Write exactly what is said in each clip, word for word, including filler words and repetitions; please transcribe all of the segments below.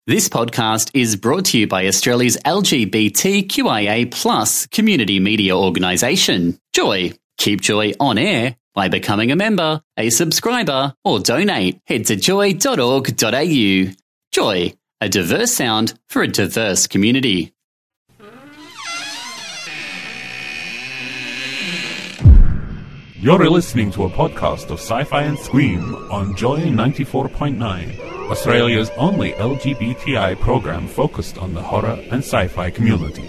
This podcast is brought to you by Australia's L G B T Q I A plus community media organisation, Joy. Keep Joy on air by becoming a member, a subscriber, or donate. Head to joy dot org dot a u. Joy, a diverse sound for a diverse community. You're listening to a podcast of Sci-Fi and Scream on Joy ninety-four point nine, Australia's only L G B T I program focused on the horror and sci-fi community.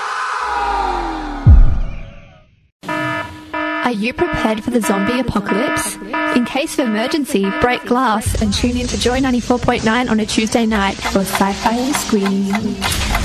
Are you prepared for the zombie apocalypse? In case of emergency, break glass and tune in to Joy ninety-four point nine on a Tuesday night for Sci-Fi and Scream.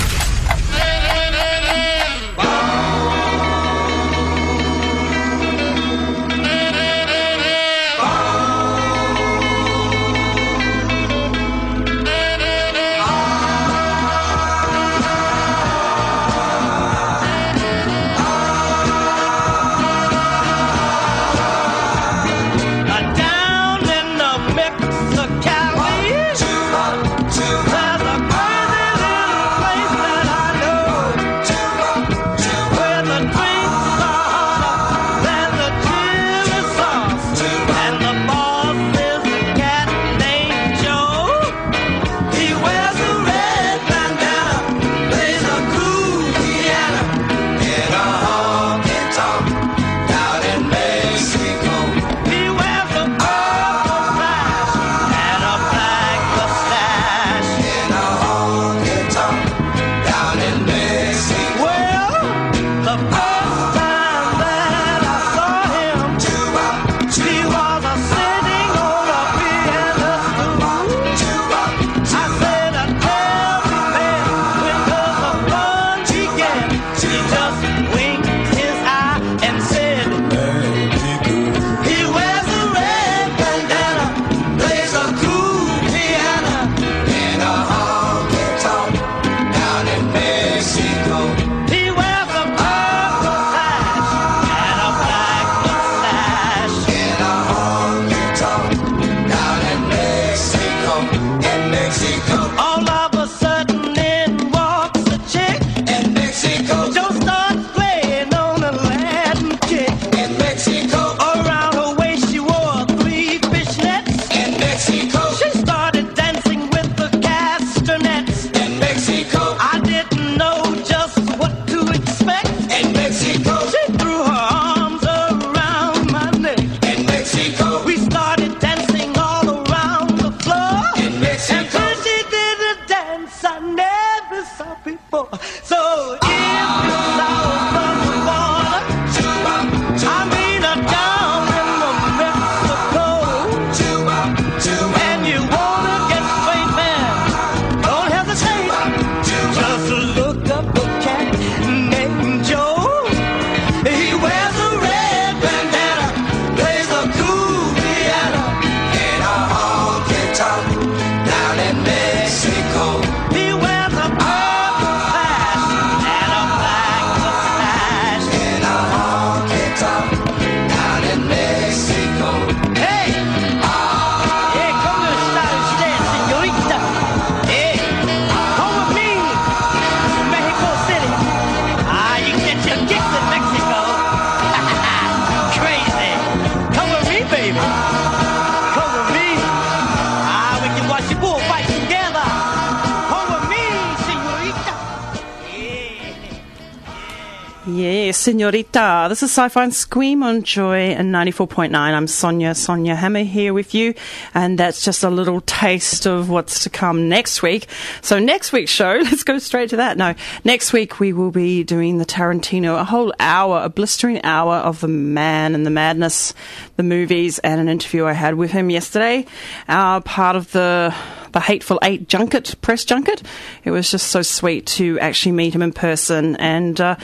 Senorita. This is Sci-Fi and Scream on Joy and ninety-four point nine. I'm Sonia, Sonia Hammer here with you, and that's just a little taste of what's to come next week. So next week's show, let's go straight to that. No, next week we will be doing the Tarantino, a whole hour, a blistering hour of The Man and the Madness, the movies, and an interview I had with him yesterday, uh, part of the the Hateful Eight junket, press junket. It was just so sweet to actually meet him in person, and uh,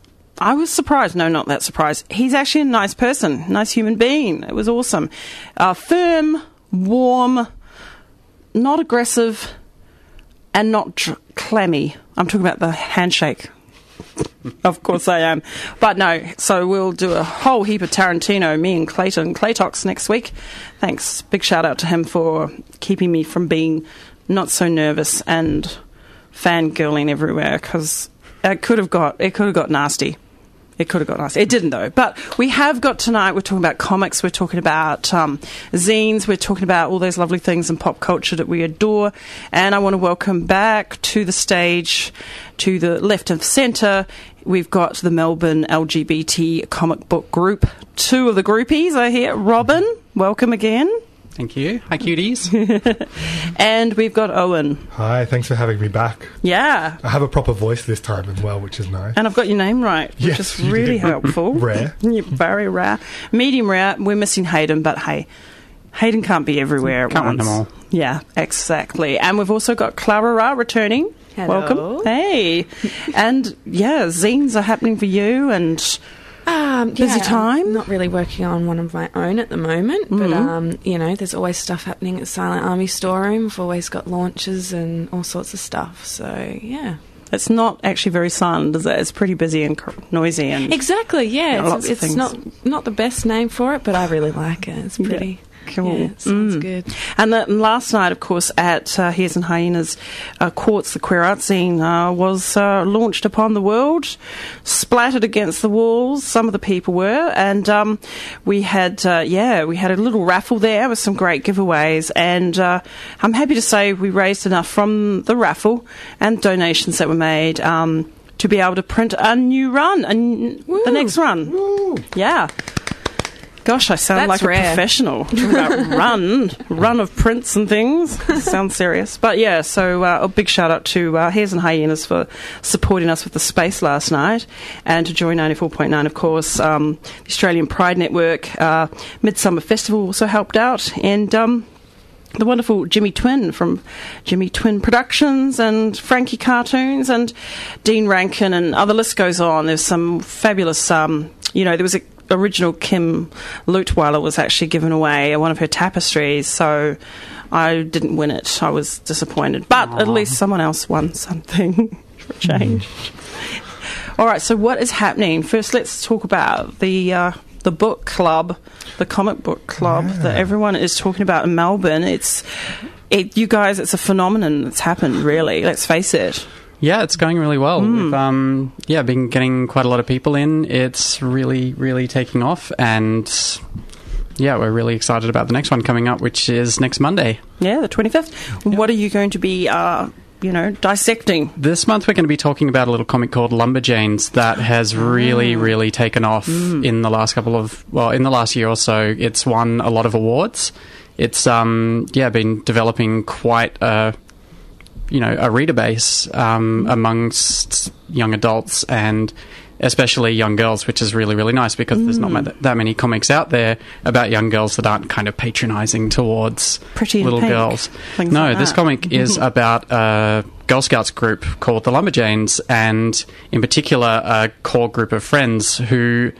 I was surprised. No, not that surprised. He's actually a nice person, nice human being. It was awesome. Uh, firm, warm, not aggressive, and not dr- clammy. I'm talking about the handshake. Of course I am. But no, so we'll do a whole heap of Tarantino, me and Clayton Claytox next week. Thanks. Big shout out to him for keeping me from being not so nervous and fangirling everywhere, because it could have got it could have got nasty. It could have got nasty. It didn't, though. But we have got tonight, we're talking about comics, we're talking about um, zines, we're talking about all those lovely things in pop culture that we adore. And I want to welcome back to the stage, to the left of centre, we've got the Melbourne L G B T comic book group. Two of the groupies are here. Robin, welcome again. Thank you. Hi, cuties. And we've got Owen. Hi, thanks for having me back. Yeah. I have a proper voice this time as well, which is nice. And I've got your name right, which yes, is really did. helpful. Rare. Very rare. Medium rare. We're missing Hayden, but hey, Hayden can't be everywhere at Can't once. win them all. Yeah, exactly. And we've also got Clara Ra returning. Hello. Welcome. Hey. And yeah, zines are happening for you, and Um, busy yeah, time? I'm not really working on one of my own at the moment, Mm-hmm. but um, you know, there's always stuff happening at Silent Army Storeroom. We've always got launches and all sorts of stuff. So yeah, it's not actually very silent, is it? It's pretty busy and cr- noisy, and exactly. Yeah, Yeah, lots of it's, it's things. not not the best name for it, but I really like it. It's pretty. Cool. Yeah, it sounds Mm. good. And, the, and last night, of course, at uh, Hares and Hyenas, uh, Quartz, the queer art scene, uh, was uh, launched upon the world, splattered against the walls. Some of the people were, and um, we had, uh, yeah, we had a little raffle there with some great giveaways. And uh, I'm happy to say we raised enough from the raffle and donations that were made um, to be able to print a new run, and the next run. Woo. Yeah. Gosh, I sound That's like rare. a professional. Talking about run, run of prints and things. Sounds serious. But yeah, so uh, a big shout out to uh, Hares and Hyenas for supporting us with the space last night, and to Joy ninety-four point nine, of course. Um, the Australian Pride Network, uh, Midsummer Festival also helped out, and um, the wonderful Jimmy Twin from Jimmy Twin Productions, and Frankie Cartoons, and Dean Rankin, and other list goes on. There's some fabulous, um, you know, there was a original Kim Lutweiler was actually given away one of her tapestries, so I didn't win it. I was disappointed, but Aww. at least someone else won something for a change. All right, so what is happening? First, let's talk about the uh, the book club, the comic book club Yeah. that everyone is talking about in Melbourne. It's it, you guys, it's a phenomenon that's happened, really. Let's face it. Yeah, it's going really well. Mm. We've um, yeah, been getting quite a lot of people in. It's really, really taking off, and yeah, we're really excited about the next one coming up, which is next Monday. Yeah, the twenty-fifth. What are you going to be, uh, you know, dissecting? This month we're going to be talking about a little comic called Lumberjanes that has really, really taken off in the last couple of, well, in the last year or so. It's won a lot of awards. It's, um, yeah, been developing quite a, you know, a reader base um, amongst young adults and especially young girls, which is really, really nice because there's not ma- that many comics out there about young girls that aren't kind of patronising towards Pretty in little Pink, girls. things No, like this that. comic is about a Girl Scouts group called the Lumberjanes, and in particular a core group of friends who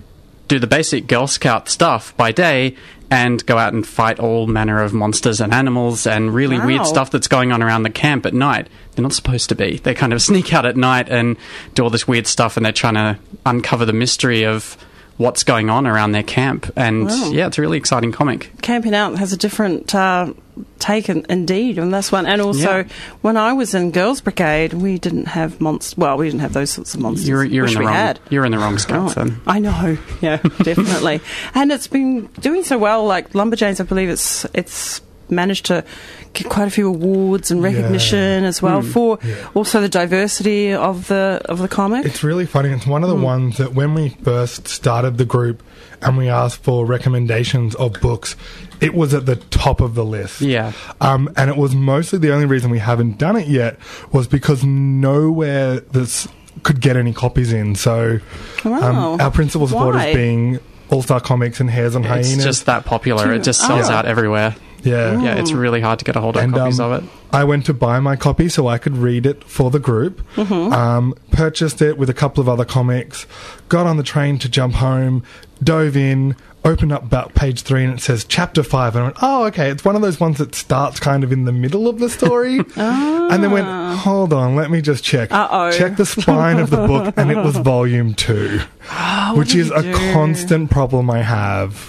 do the basic Girl Scout stuff by day and go out and fight all manner of monsters and animals and really Wow. weird stuff that's going on around the camp at night. They're not supposed to be. They kind of sneak out at night and do all this weird stuff, and they're trying to uncover the mystery of what's going on around their camp. And Wow. yeah, it's a really exciting comic. Camping Out has a different uh, take, in, indeed, on this one. And also, Yeah. when I was in Girls Brigade, we didn't have monsters. Well, we didn't have those sorts of monsters. You're, you're Wish in the we wrong. had. You're in the wrong scouts Oh, then. I know, yeah, definitely. And it's been doing so well. Like Lumberjanes, I believe it's it's managed to get quite a few awards and recognition as well for Yeah. also the diversity of the of the comic. It's really funny. It's one of the Mm. ones that when we first started the group and we asked for recommendations of books, it was at the top of the list. Yeah. Um, and it was mostly the only reason we haven't done it yet was because nowhere this could get any copies in. So Wow. um, our principal supporters Why? being All Star Comics and Hares and It's Hyenas. just that popular. It just sells Oh. out everywhere. yeah. Yeah, it's really hard to get a hold of And, copies um, of it. I went to buy my copy so I could read it for the group. Mm-hmm. Um, purchased it with a couple of other comics. Got on the train to jump home. Dove in. Opened up about page three and it says chapter five. And I went, oh, okay. It's one of those ones that starts kind of in the middle of the story. And then went, hold on, let me just check. Uh-oh. Check the spine of the book, and it was volume two, Oh, what which did is you a do? constant problem I have.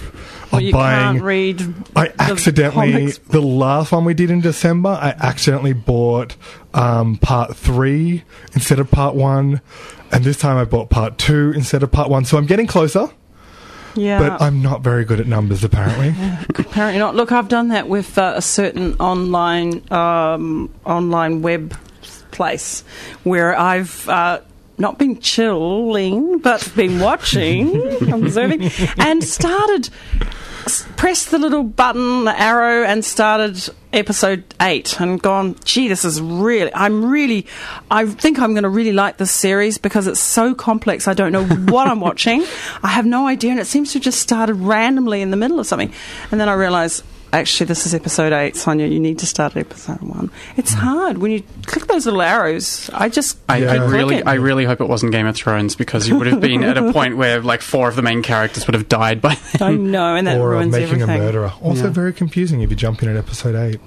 Well, of you buying. can't read. I the accidentally, comics. the last one we did in December, I accidentally bought um, part three instead of part one. And this time I bought part two instead of part one. So I'm getting closer, Yeah. but I'm not very good at numbers, apparently. Apparently not. Look, I've done that with uh, a certain online um, online web place where I've uh, not been chilling, but been watching, observing, and started s- pressed the little button, the arrow, and started episode eight, and gone, gee, this is really. I'm really. I think I'm going to really like this series because it's so complex. I don't know what I'm watching. I have no idea, and it seems to have just started randomly in the middle of something, and then I realise. Actually, this is episode eight, Sonia. You need to start at episode one. It's hard when you click those little arrows. I just I, Yeah. I Click really, it. I really hope it wasn't Game of Thrones because you would have been at a point where like four of the main characters would have died by then. I know, and that or uh, ruins making everything. a murderer. Also Yeah. very confusing if you jump in at episode eight.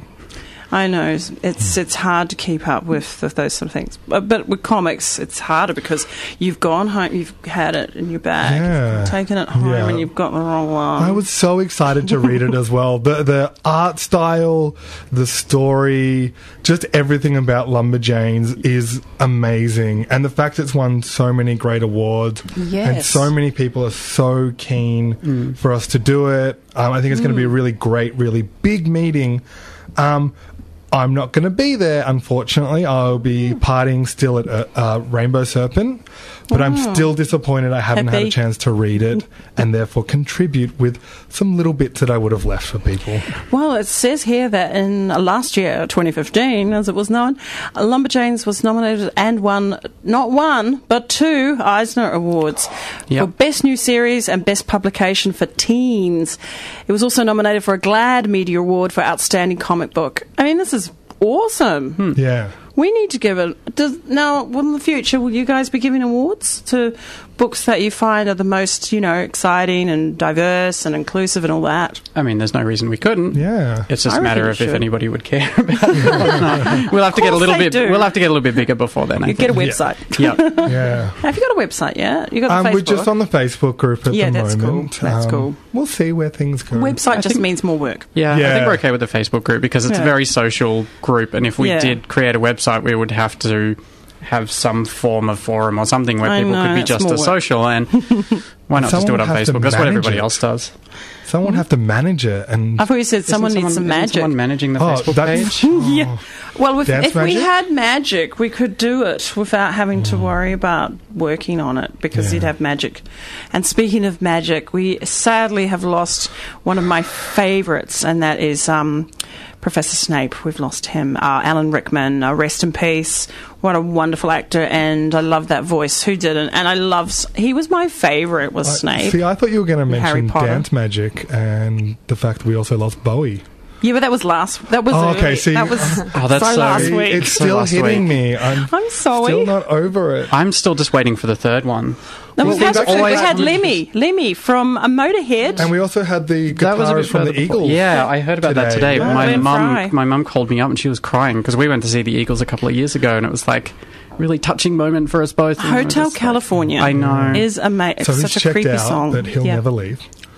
I know it's it's, it's hard to keep up with the, those sort of things. But, but with comics, it's harder because you've gone home, you've had it in your bag, Yeah. you've taken it home, Yeah. and you've got the wrong one. I was so excited to read it as well. The the art style, the story, just everything about Lumberjanes is amazing. And the fact it's won so many great awards and Yes. so many people are so keen for us to do it. Um, I think it's going to be a really great, really big meeting. Um, I'm not going to be there, unfortunately. I'll be partying still at uh, uh, Rainbow Serpent, but I'm still disappointed I haven't had Happy. a chance to read it and therefore contribute with some little bits that I would have left for people. Well, it says here that in uh, last year, twenty fifteen, as it was known, uh, Lumberjanes was nominated and won not one, but two Eisner Awards Yep. for Best New Series and Best Publication for Teens. It was also nominated for a GLAAD Media Award for Outstanding Comic Book. I mean, this is awesome. Yeah. We need to give it. Does, now, will in the future, will you guys be giving awards to books that you find are the most, you know, exciting and diverse and inclusive and all that? I mean, there's no reason we couldn't. Yeah. It's just I a matter reckon of it if should. anybody would care about it or not. We'll have to get a course little they bit. do. We'll have to get a little bit bigger before then. I You think. get a website. Yeah. Yeah. Have you got a website yet? You got a Um, Facebook? we're just on the Facebook group at Yeah, the that's moment. cool. That's Um, cool. We'll see where things go. Website I just think- means more work. Yeah, I Yeah. think we're okay with the Facebook group because it's Yeah. a very social group, and if we Yeah. did create a website, we would have to have some form of forum or something where I people know, could be it's just more as work. social, and why not just do Someone it on has to Facebook? That's what manage everybody it. else does. Someone have to manage it and I thought you said someone Isn't needs some isn't magic. someone managing the Oh, Facebook that's- page? Yeah. Well, if, Dance if we magic? had magic, we could do it without having to worry about working on it because Yeah. you'd have magic. And speaking of magic, we sadly have lost one of my favourites, and that is um, Professor Snape. We've lost him. Uh, Alan Rickman, uh, rest in peace. What a wonderful actor, and I love that voice. Who didn't? And I love... S- He was my favourite, was I- Snape. See, I thought you were going to Harry mention Potter. dance magic and the fact that we also lost Bowie. Yeah, but that was last... That was Oh, early. okay, see- that was Oh, that's so so- last It- week. It's So still last hitting week. me. I'm, I'm sorry. still not over it. I'm still just waiting for the third one. No, Well, we had, we've we always- had Lemmy, Lemmy from a Motorhead. And we also had the That was a bit guitarist from further the before. Eagles. Yeah, I heard about that today. today. Yeah. My Ben Fry. mum, my mum called me up and she was crying because we went to see the Eagles a couple of years ago, and it was like a really touching moment for us both. And we were Hotel just like- California. I know. Is amazing. So It's he's such a checked creepy out song. that he'll yeah. never leave.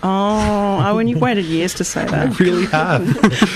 Oh, oh, and you've waited years to say I that. really have.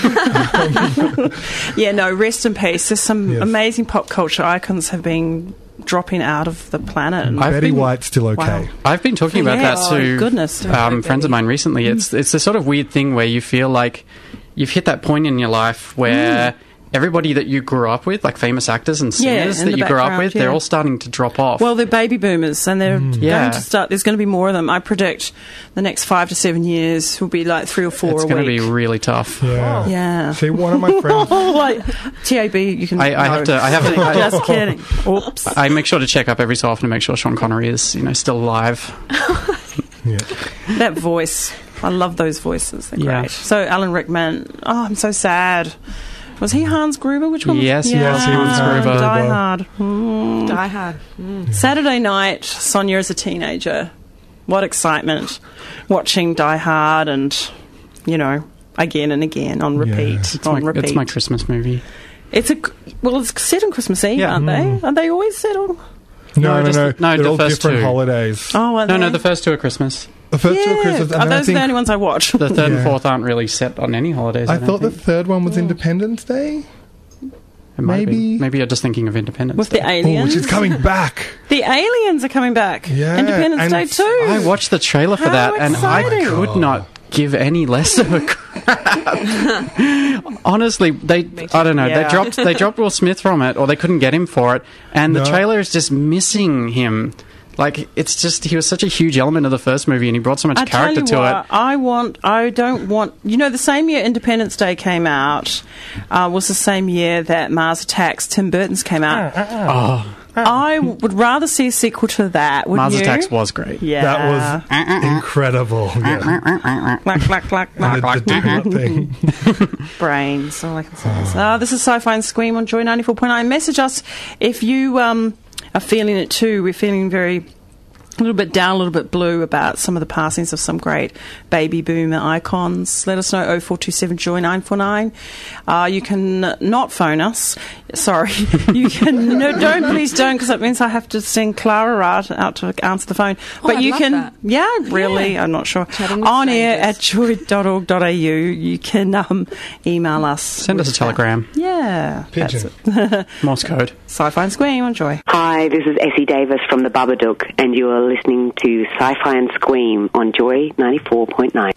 Yeah, no, rest in peace. There's some Yes. amazing pop culture icons have been dropping out of the planet. And I've Betty been- White's still okay. Wow. I've been talking about Yeah, that oh, to goodness. um, friends of mine recently. It's it's a sort of weird thing where you feel like you've hit that point in your life where everybody that you grew up with, like famous actors and Yeah, singers in that the you grew up background, with, yeah. they're all starting to drop off. Well, they're baby boomers, and they're Yeah. going to start. There's going to be more of them. I predict the next five to seven years will be like three or four it's a going to week. be really tough. Yeah. Yeah. See, one of my friends. like T A B, you can. I, I no. have to. I have to. I, Just kidding. Oops. I make sure to check up every so often to make sure Sean Connery is, you know, still alive. Yeah. That voice. I love those voices. They're Yeah. great. So Alan Rickman. Oh, I'm so sad. Was he Hans Gruber? Which one? was- Yes, he was. He was Hans Gruber. Die Hard. Mm. Die Hard. Mm. Saturday night, Sonia as a teenager. What excitement. Watching Die Hard and, you know, again and again on repeat. Yeah. It's on my, repeat. it's my Christmas movie. It's a well, it's set on Christmas Eve, Yeah. aren't they? Are they always set on? No, no, just no. the- no, They're the all first different two. holidays. Oh, are No, they? no, the first two are Christmas. The first two are Yeah, Christmas. And are then I those think, the only ones I watch? The third Yeah. and fourth aren't really set on any holidays. I, I don't thought the think. third one was Independence Day. It might be. maybe- Maybe you're just thinking of Independence With Day. the Oh, aliens. which is coming back. The aliens are coming back. Yeah, Independence and Day too. I watched the trailer for How that, and I exciting. could not give any less of a crap. Honestly, they I don't know, Yeah. they dropped they dropped Will Smith from it, or they couldn't get him for it, and the No. trailer is just missing him. Like, it's just, he was such a huge element of the first movie, and he brought so much I tell character you to what, it. I want. I don't want. You know, the same year Independence Day came out uh, was the same year that Mars Attacks, Tim Burton's came out. Oh, I would rather see a sequel to that. Wouldn't Mars you? Attacks was great. Yeah, That was incredible. Yeah. clack clack clack And clack. the, the donut thing. Brains. All I can say is, uh, this is Sci-Fi and Scream on Joy ninety-four point nine. Message us if you um, are feeling it too. We're feeling very. A little bit down, a little bit blue about some of the passings of some great baby boomer icons. Let us know, oh four two seven Joy nine four nine. Uh, you can not phone us. Sorry. You can, no, don't, please don't, because that means I have to send Clara out, out to answer the phone. Oh, but I'd you love can, that. yeah, really, Yeah. I'm not sure. Chatting with On air at strangers. joy dot org dot a u. You can um, email us. Send us a with telegram. that. Yeah. Pigeon. That's it. Morse code. Sci-Fi and Scream on Joy. Hi, this is Essie Davis from the Babadook, and you are listening to Sci-Fi and Scream on Joy ninety-four point nine.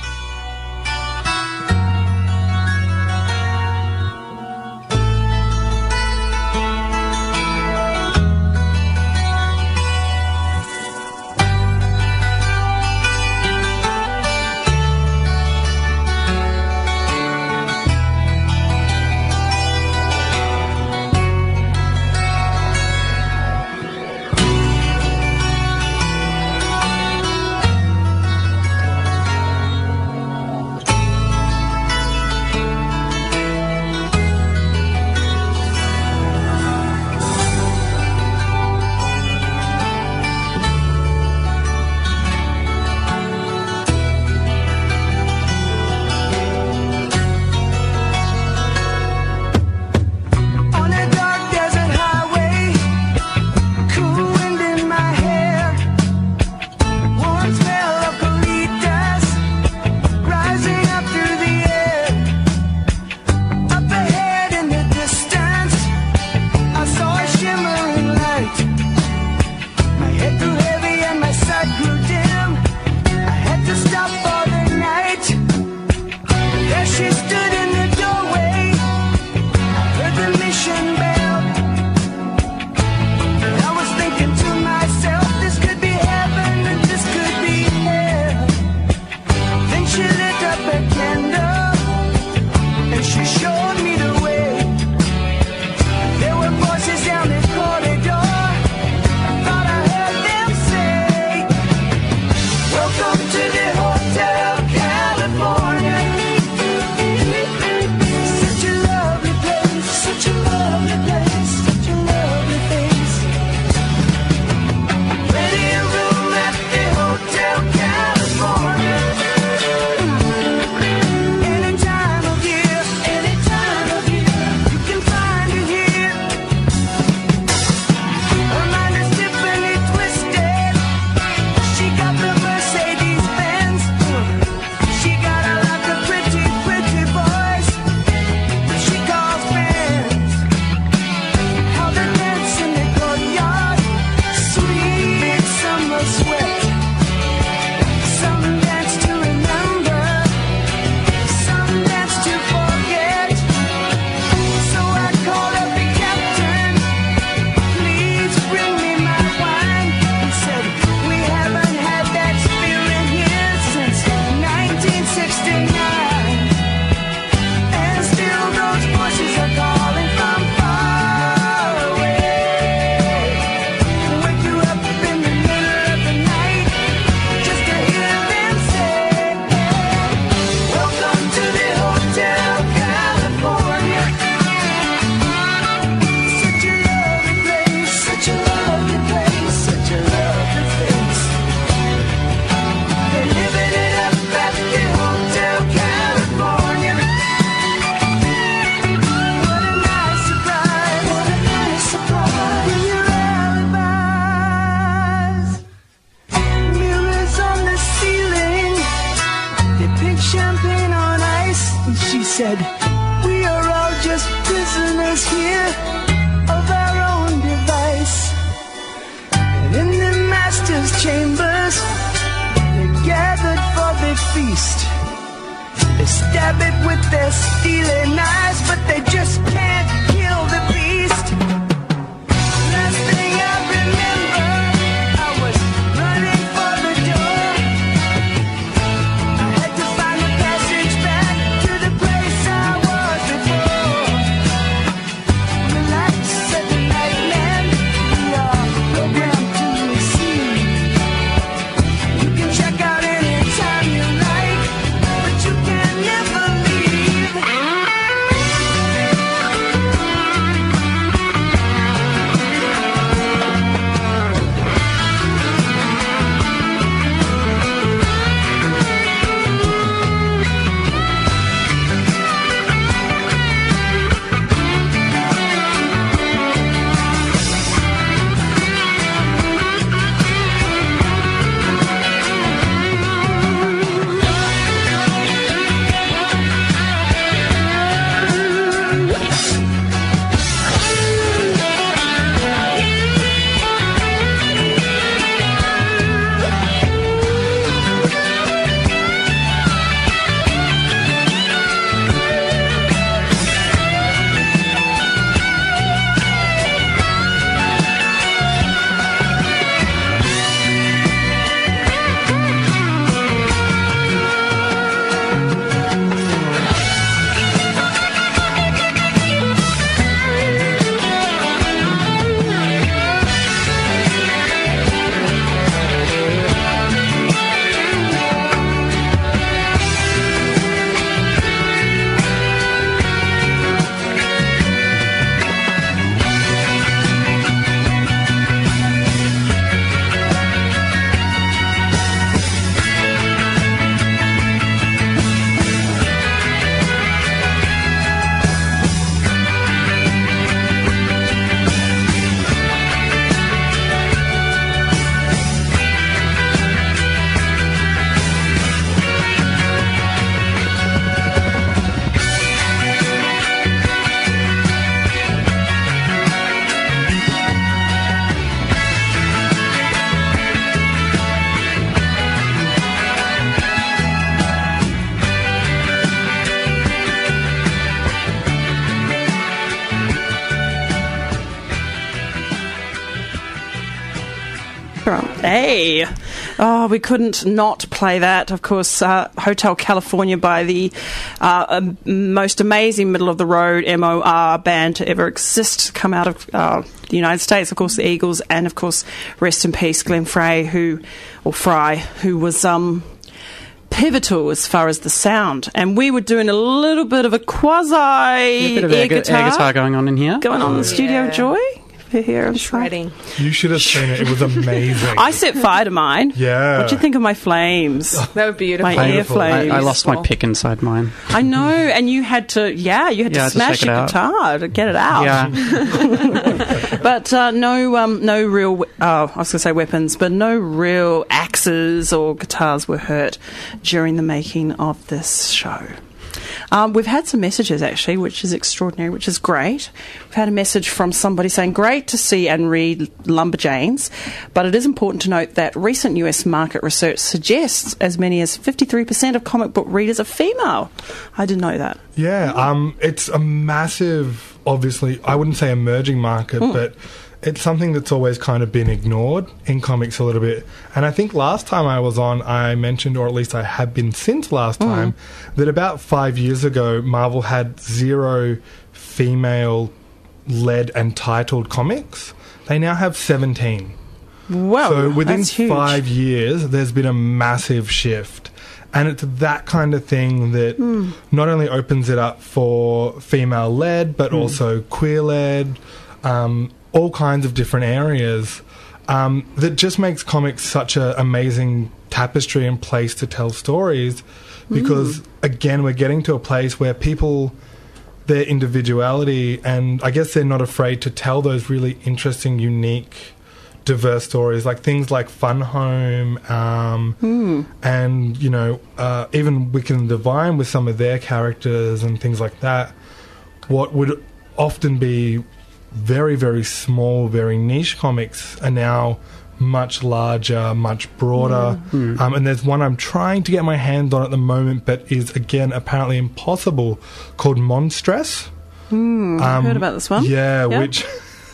side. We are all just prisoners here of our own device. And in the master's chambers, they're gathered for the feast. They stab it with their steely knives, but they just can't kill the beast. Last thing I remember, I was running for the door. I had to find a passage back to the place I was before. Relax, said the night man, we are programmed to receive. You can check out anytime you like, but you can never leave. Hey, oh, we couldn't not play that. Of course, uh, Hotel California by the uh, um, most amazing middle-of-the-road M O R band to ever exist, come out of uh, the United States, of course, the Eagles, and, of course, rest in peace, Glenn Frey, who, or Fry, who was... um. pivotal as far as the sound, and we were doing a little bit of a quasi a bit of air, air, guitar, air guitar going on in here, going on in the studio. Yeah. Joy, here, Shredding. You should have seen it. It was amazing. I set fire to mine. Yeah. What do you think of my flames? They were beautiful. My air Beautiful. flames. I, I lost my pick inside mine. I know, and you had to, yeah, you had Yeah, I to had to smash take it your out. guitar to get it out. Yeah, But uh, no, um, no real. we- Oh, I was going to say weapons, but no real axes or guitars were hurt during the making of this show. Um, we've had some messages actually, which is extraordinary, which is great. We've had a message from somebody saying, "Great to see and read Lumberjanes, but it is important to note that recent U S market research suggests as many as fifty-three percent of comic book readers are female." I didn't know that. Yeah, um, it's a massive, obviously, I wouldn't say emerging market, but it's something that's always kind of been ignored in comics a little bit. And I think last time I was on, I mentioned, or at least I have been since last time, that about five years ago, Marvel had zero female-led and titled comics. They now have seventeen. Wow, So within that's huge. five years, there's been a massive shift. And it's that kind of thing that not only opens it up for female-led, but also queer-led, um, all kinds of different areas, um, that just makes comics such an amazing tapestry and place to tell stories. Because, again, we're getting to a place where people, their individuality, and I guess they're not afraid to tell those really interesting, unique, diverse stories, like things like Fun Home, um, Mm. and, you know, uh, even Wicked and Divine with some of their characters and things like that. What would often be very, very small, very niche comics are now much larger, much broader. Mm. Um, and there's one I'm trying to get my hands on at the moment, but is, again, apparently impossible, called Monstress. Mm, I've heard about this one. Yeah, Yep. which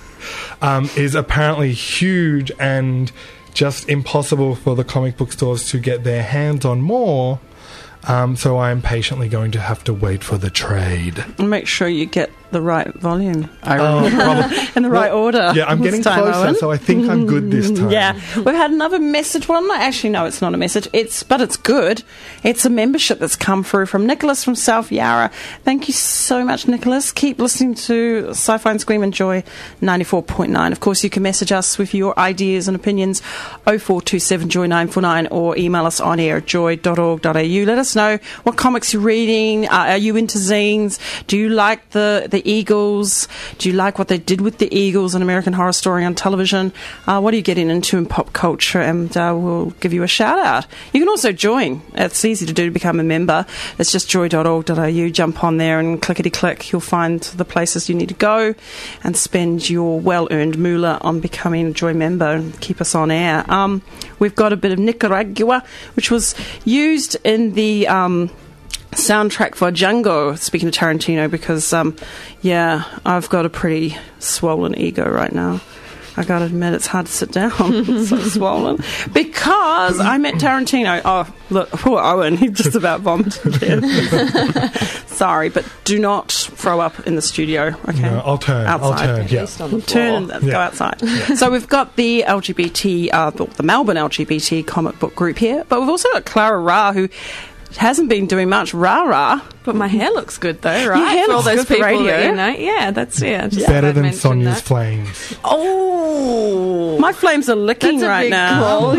um, is apparently huge and just impossible for the comic book stores to get their hands on more. Um, so I am patiently going to have to wait for the trade. And make sure you get the right volume. I Oh, remember. probably. In the right order. Yeah, I'm this getting time, closer, Owen. so I think I'm good this time. Yeah, we've had another message. Well, not actually, no, it's not a message. It's but it's good. It's a membership that's come through from Nicholas from South Yarra. Thank you so much, Nicholas. Keep listening to Sci-Fi and Scream and Joy ninety-four point nine. Of course, you can message us with your ideas and opinions oh four two seven joy nine four nine or email us on air at joy dot org dot a u. Let us know what comics you're reading. Uh, are you into zines? Do you like the the Eagles? Do you like what they did with the Eagles in American Horror Story on television? Uh, what are you getting into in pop culture? And uh, we'll give you a shout out. You can also join. It's easy to do to become a member. It's just joy dot org dot a u. Jump on there and clickety click. You'll find the places you need to go and spend your well earned moolah on becoming a Joy member and keep us on air. Um, we've got a bit of Nicaragua, which was used in the Um, soundtrack for Django, speaking of Tarantino, because um yeah I've got a pretty swollen ego right now. I gotta admit, it's hard to sit down. It's so swollen because I met Tarantino. Oh look, poor Owen, he just about vomited there. Sorry, but do not throw up in the studio, okay? No, I'll turn. I'll Outside. turn, yeah. Based on the Turn floor. and Yeah. go outside. So we've got the L G B T, uh, the, the Melbourne L G B T comic book group here, but we've also got Clara Ra, who hasn't been doing much rah-rah. But my hair looks good though, right? Your hair for all looks those good for people radio. that, you know, yeah, that's yeah. Just Better thought I'd than mention Sonia's that. flames. Oh, My flames are licking that's a right big now. call,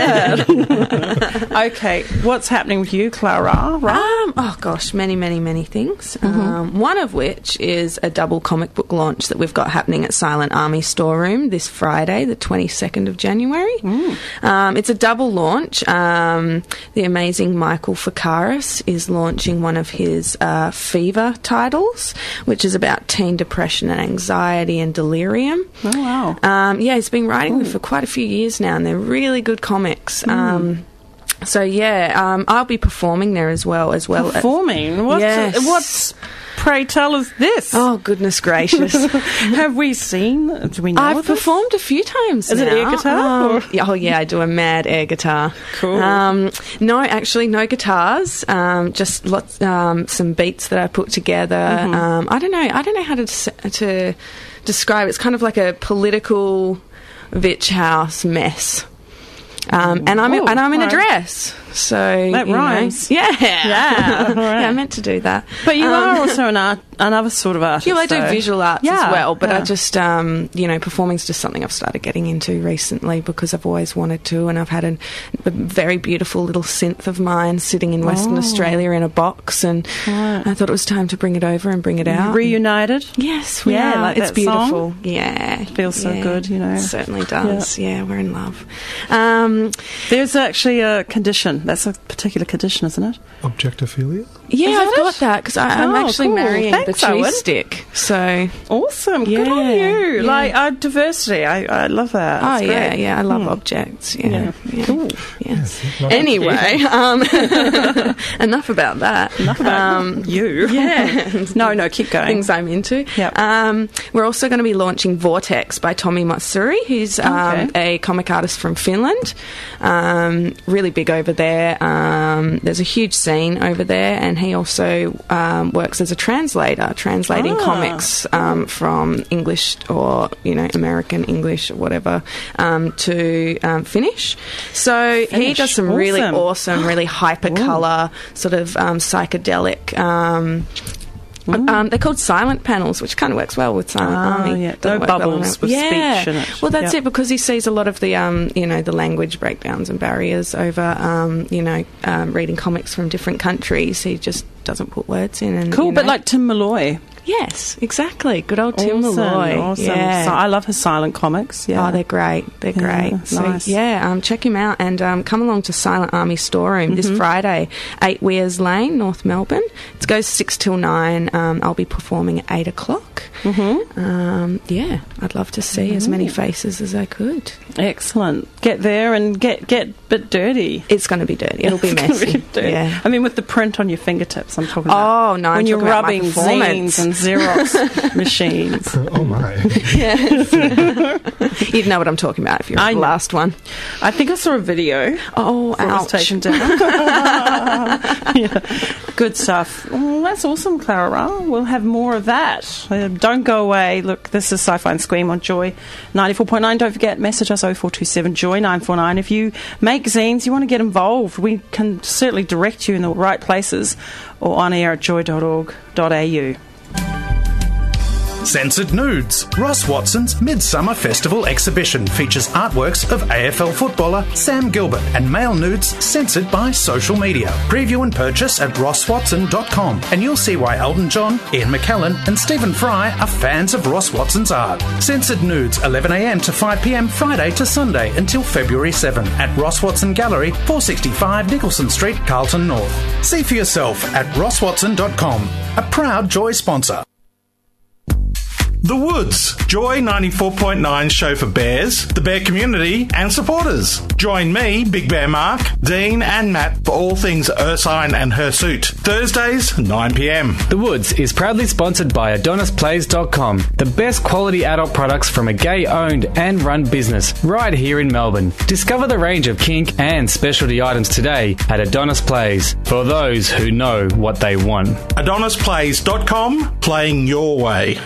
yeah. Okay, what's happening with you, Clara? Right? Um, oh gosh, many, many, many things. Um, one of which is a double comic book launch that we've got happening at Silent Army Storeroom this Friday, the twenty-second of January. Um, it's a double launch. Um, the amazing Michael Fakaris is launching one of his uh, Fever titles, which is about teen depression and anxiety and delirium. Oh, wow. Um, yeah, he's been writing them for quite a few years now, and they're really good comics. Um, so yeah, um, I'll be performing there as well. As well, as- Performing? What's, Yes. what's, pray tell us this? Oh goodness gracious! Have we seen, do we know I've of this? performed a few times. Is it now. air guitar, Um, or- yeah, oh yeah, I do a mad air guitar. Cool. Um, no, actually, no guitars. Um, just lots, um, some beats that I put together. Mm-hmm. Um, I don't know. I don't know how to s- to describe. It's kind of like a political Vitch House mess. Um, and I'm Ooh, and I'm in a right. dress, so That you know. rhymes. Yeah, Yeah, all right. yeah. I meant to do that, But you Um, are also an art, another sort of artist. yeah, well, I do though. visual arts Yeah, as well, but I yeah. just, um, you know, performing's just something I've started getting into recently because I've always wanted to, and I've had an, a very beautiful little synth of mine sitting in Western Oh. Australia in a box, and Right. I thought it was time to bring it over and bring it out. Reunited. Yes, we Yeah, are. like It's that beautiful. song. Yeah, Feels so yeah. good, you know. It certainly does. Yeah, we're in love. Um, There's actually a condition. That's a particular condition, isn't it? Objectophilia? yeah, Is I've that got it? that because I'm Oh, actually cool. marrying Thanks, the Owen. cheese stick. So, Awesome. Good on Yeah, you. yeah. Like, uh, diversity. I, I love that. oh That's yeah, great. yeah, I love Hmm. objects. Yeah, Yeah. yeah. Cool. Yes. not- Anyway, um, enough about that. Enough about um, you. Yeah. No, no, keep going. Things I'm into. Yep. Um, we're also going to be launching Vortex by Tommy Matsuri, who's um, Okay. a comic artist from Finland. Um, really big over there. Um, there's a huge scene over there, and he also um, works as a translator, translating Ah. comics um, from English or you know American English or whatever um, to um, Finnish. So he Finnish. does some really Awesome. awesome, really hypercolor, sort of um, psychedelic. Um, Um, they're called silent panels, which kind of works well with Silent Ah, Army. yeah. Doesn't No work well bubbles on- with yeah. speech in it. Well, that's Yep. it, because he sees a lot of the, um, you know, the language breakdowns and barriers over, um, you know, um, reading comics from different countries. He just doesn't put words in. And, Cool, you but know. like Tim Malloy. Yes, exactly. Good old Tim Awesome, Malloy. awesome. Yeah. So I love his silent comics. Yeah. Oh, they're great. They're Yeah, great. So, nice. yeah, um, check him out and um, come along to Silent Army Storeroom Mm-hmm. this Friday, eight Weirs Lane, North Melbourne. It goes six till nine. Um, I'll be performing at eight o'clock. Mm-hmm. Um, yeah, I'd love to see as many faces as I could. Excellent. Get there and get get a bit dirty. It's going to be dirty. It'll be It's gonna messy. be dirty. Yeah. I mean, with the print on your fingertips, I'm talking about. Oh, no, I'm when you're talking about my rubbing performance. zines and Xerox machines. Oh my. You'd know what I'm talking about if you're I the know. last one. I think I saw a video. Oh, That was ouch. taken down. Yeah. Good stuff. Well, that's awesome, Clara. We'll have more of that. Uh, don't go away. Look, this is Sci-Fi and Scream on Joy ninety-four point nine. Don't forget, message us oh four two seven Joy nine four nine. If you make zines, you want to get involved, we can certainly direct you in the right places or on air at joy dot org dot a u. Censored Nudes. Ross Watson's Midsummer Festival exhibition features artworks of A F L footballer Sam Gilbert and male nudes censored by social media. Preview and purchase at ross watson dot com and you'll see why Elton John, Ian McKellen and Stephen Fry are fans of Ross Watson's art. Censored Nudes, eleven a m to five p m Friday to Sunday until February seventh at Ross Watson Gallery, four sixty-five Nicholson Street, Carlton North. See for yourself at ross watson dot com, a proud Joy sponsor. The Woods, Joy ninety-four point nine show for bears, the bear community and supporters. Join me, Big Bear Mark, Dean and Matt for all things Ursine and Hirsute. Thursdays, nine p m. The Woods is proudly sponsored by adonis plays dot com, the best quality adult products from a gay-owned and run business right here in Melbourne. Discover the range of kink and specialty items today at Adonis Plays, for those who know what they want. adonis plays dot com, playing your way.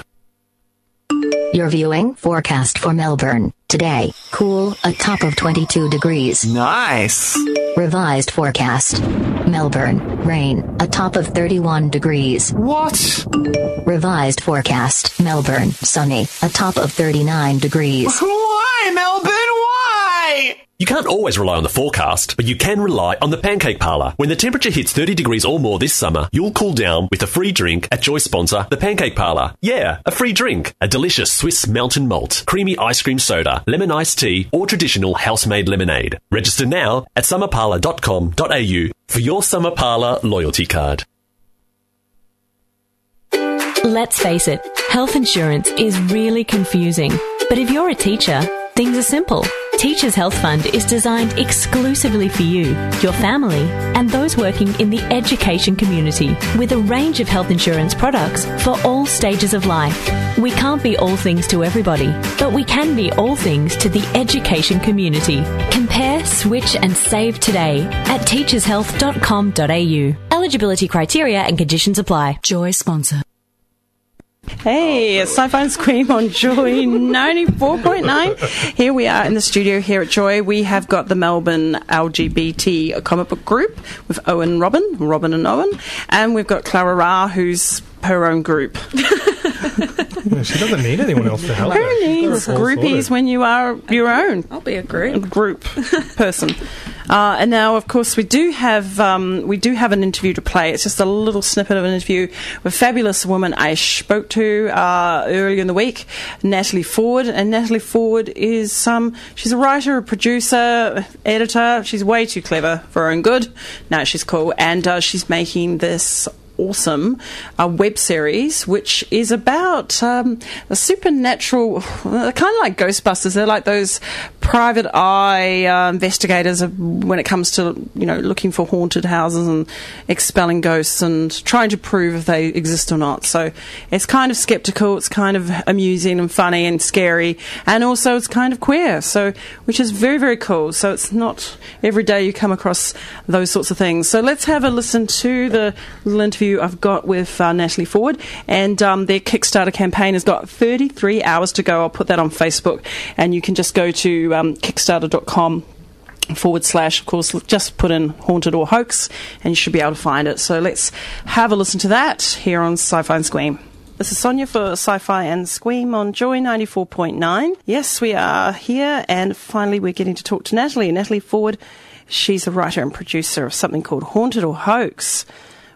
Your viewing forecast for Melbourne. Today, cool, a top of twenty-two degrees. Nice. Revised forecast. Melbourne, rain, a top of thirty-one degrees. What? Revised forecast. Melbourne, sunny, a top of thirty-nine degrees. Why, Melbourne? Why? You can't always rely on the forecast, but you can rely on the Pancake Parlour. When the temperature hits thirty degrees or more this summer, you'll cool down with a free drink at Joy sponsor, the Pancake Parlour. Yeah, a free drink. A delicious Swiss mountain malt, creamy ice cream soda, lemon iced tea, or traditional house-made lemonade. Register now at summer parlour dot com dot a u for your Summer Parlour loyalty card. Let's face it, health insurance is really confusing. But if you're a teacher, things are simple. Teachers Health Fund is designed exclusively for you, your family, and those working in the education community, with a range of health insurance products for all stages of life. We can't be all things to everybody, but we can be all things to the education community. Compare, switch and save today at teachers health dot com dot a u. Eligibility criteria and conditions apply. Joy sponsor. Hey, it's Sci-Fi and Scream on Joy ninety-four point nine. Here we are in the studio here at Joy. We have got the Melbourne L G B T comic book group with Owen and Robin, Robin and Owen, and we've got Clara Ra, who's her own group. Yeah, she doesn't need anyone else to help her. Who needs She's all groupies sorted. when you are your own? I'll be a group. Group person. Uh, and now, of course, we do have um, we do have an interview to play. It's just a little snippet of an interview with a fabulous woman I spoke to uh, earlier in the week, Natalie Ford. And Natalie Ford is um, she's a writer, a producer, editor. She's way too clever for her own good. No, she's cool, and uh, she's making this awesome uh, web series which is about um, a supernatural, uh, kind of like Ghostbusters. They're like those private eye uh, investigators of, when it comes to, you know, looking for haunted houses and expelling ghosts and trying to prove if they exist or not. So it's kind of skeptical, it's kind of amusing and funny and scary, and also it's kind of queer, so which is very, very cool. So it's not every day you come across those sorts of things. So let's have a listen to the little interview I've got with uh, Natalie Ford, and um, their Kickstarter campaign has got thirty-three hours to go. I'll put that on Facebook, and you can just go to um, kickstarter dot com forward slash, of course, just put in Haunted or Hoax, and you should be able to find it. So let's have a listen to that here on Sci-Fi and Scream. This is Sonia for Sci-Fi and Scream on Joy ninety-four point nine. Yes, we are here, and finally we're getting to talk to Natalie. Natalie Ford, she's a writer and producer of something called Haunted or Hoax,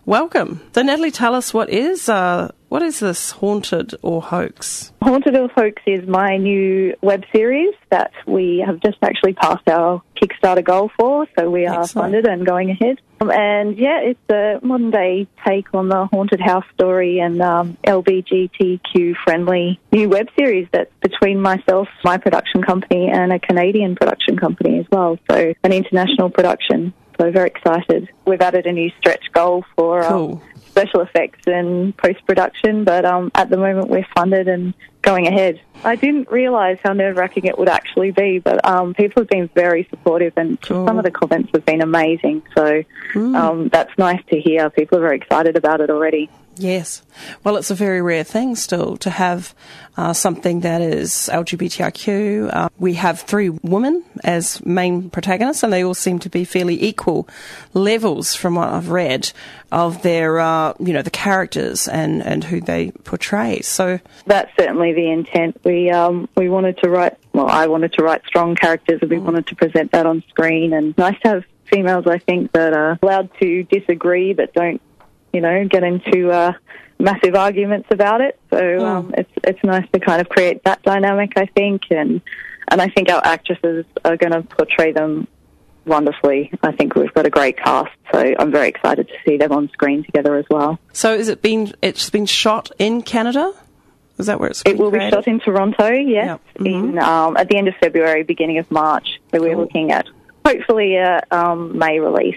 welcome. So, Natalie, tell us what is uh, what is this Haunted or Hoax? Haunted or Hoax is my new web series that we have just actually passed our Kickstarter goal for, so we are Excellent. funded and going ahead. Um, and, yeah, it's a modern-day take on the haunted house story and um, L G B T Q-friendly new web series that's between myself, my production company, and a Canadian production company as well, so an international production. So very excited. We've added a new stretch goal for Cool. um, special effects and post-production, but um, at the moment we're funded and going ahead. I didn't realise how nerve-wracking it would actually be, but um, people have been very supportive and Cool. some of the comments have been amazing. So um, that's nice to hear. People are very excited about it already. Yes. Well, it's a very rare thing still to have uh, something that is L G B T I Q. Uh, we have three women as main protagonists, and they all seem to be fairly equal levels from what I've read of their, uh, you know, the characters and, and who they portray. So That's certainly the intent. We um, we wanted to write, well, I wanted to write strong characters and we wanted to present that on screen. And nice to have females, I think, that are allowed to disagree but don't, you know, get into uh, massive arguments about it. So um, it's it's nice to kind of create that dynamic, I think. And, and I think our actresses are going to portray them wonderfully. I think we've got a great cast, so I'm very excited to see them on screen together as well. So is it been, it's been shot in Canada? Is that where it's It will be created? shot in Toronto, yes, Yep. in um, at the end of February, beginning of March. So we're looking at hopefully a um, May release.